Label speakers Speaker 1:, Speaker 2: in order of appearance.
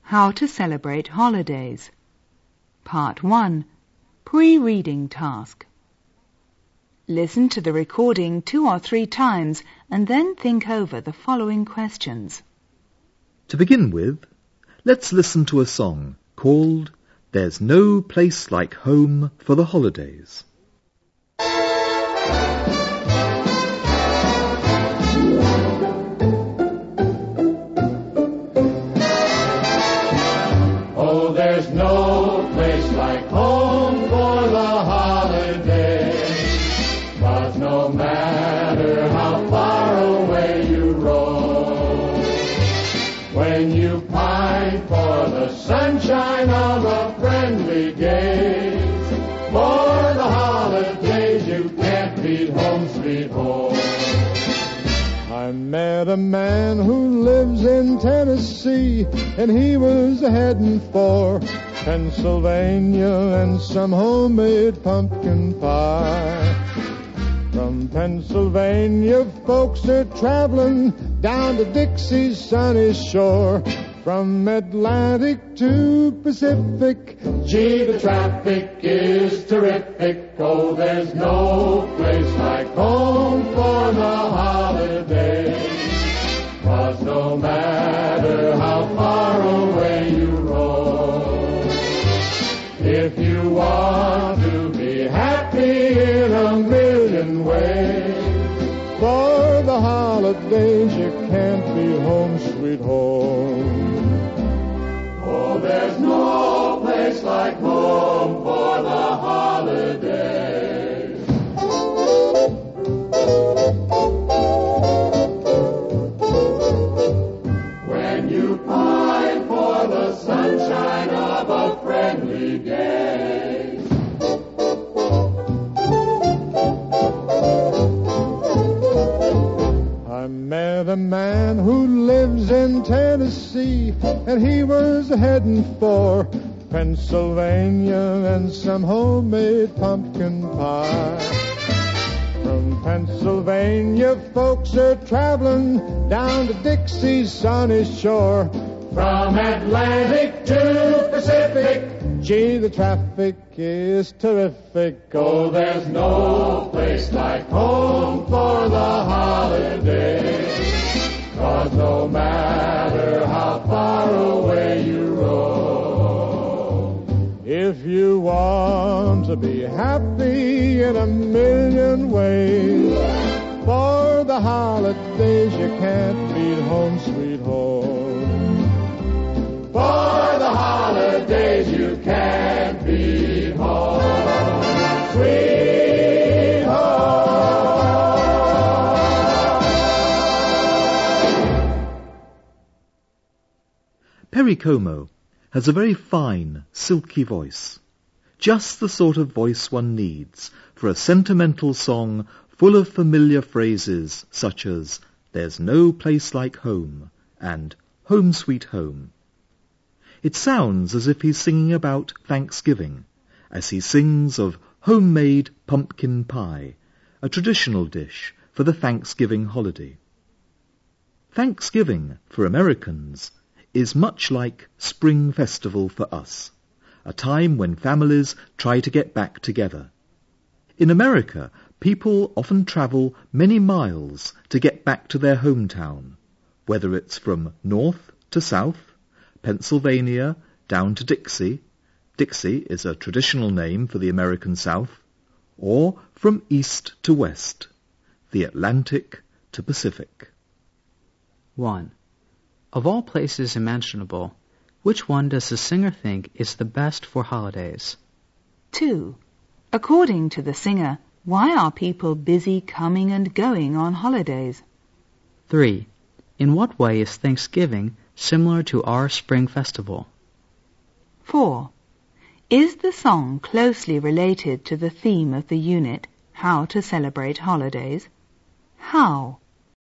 Speaker 1: How to Celebrate Holidays. Part 1. Pre-reading task. Listen to the recording 2 or 3 times and then think over the following questions.
Speaker 2: To begin with, let's listen to a song called There's No Place Like Home for the Holidays.
Speaker 3: Oh, there's no place like home for the holidays, 'cause no matter how far away you roam, when you pine for the sunshine of a friendly gaze, for the holidays you can't beat home sweet home.
Speaker 4: I met a man who lives in Tennessee, and he was heading for Pennsylvania and some homemade pumpkin pie. From Pennsylvania, folks are traveling down to Dixie's sunny shore. From Atlantic to Pacific,
Speaker 3: Gee, the traffic is terrific. Oh, there's no place like home for the holidays, 'cause no matter how far away you roam, if you want to be happy in a million ways,
Speaker 4: for the holidays you can't beat home sweet home.
Speaker 3: oh, there's no place like home for the holidays. When you pine for the sunshine of a friendly gaze,
Speaker 4: I met a man who lives in Tennessee, and he was heading for Pennsylvania and some homemade pumpkin pie. From Pennsylvania, folks are traveling down to Dixie's sunny shore.
Speaker 3: from Atlantic to Pacific,
Speaker 4: Gee, the traffic is terrific.
Speaker 3: oh, there's no place like home for the holidays, 'cause no matter how far away you roam,
Speaker 4: If you want to be happy in a million ways, for the holidays you can't beat home sweet home.
Speaker 3: for the holidays you can't beat home sweet home.
Speaker 2: Perry Como has a very fine, silky voice. Just the sort of voice one needs for a sentimental song full of familiar phrases such as There's No Place Like Home and Home Sweet Home. It sounds as if he's singing about Thanksgiving, as he sings of homemade pumpkin pie, a traditional dish for the Thanksgiving holiday. Thanksgiving, for Americans, is much like Spring Festival for us, a time when families try to get back together. In America, people often travel many miles to get back to their hometown, whether it's from north to south, Pennsylvania down to Dixie. Dixie is a traditional name for the American South, or from east to west, the Atlantic to Pacific.
Speaker 5: 1. Of all places imaginable, which one does the singer think is the best for holidays?
Speaker 1: 2. According to the singer, why are people busy coming and going on holidays?
Speaker 5: 3. In what way is Thanksgiving similar to our Spring Festival?
Speaker 1: 4. Is the song closely related to the theme of the unit, How to Celebrate Holidays? How?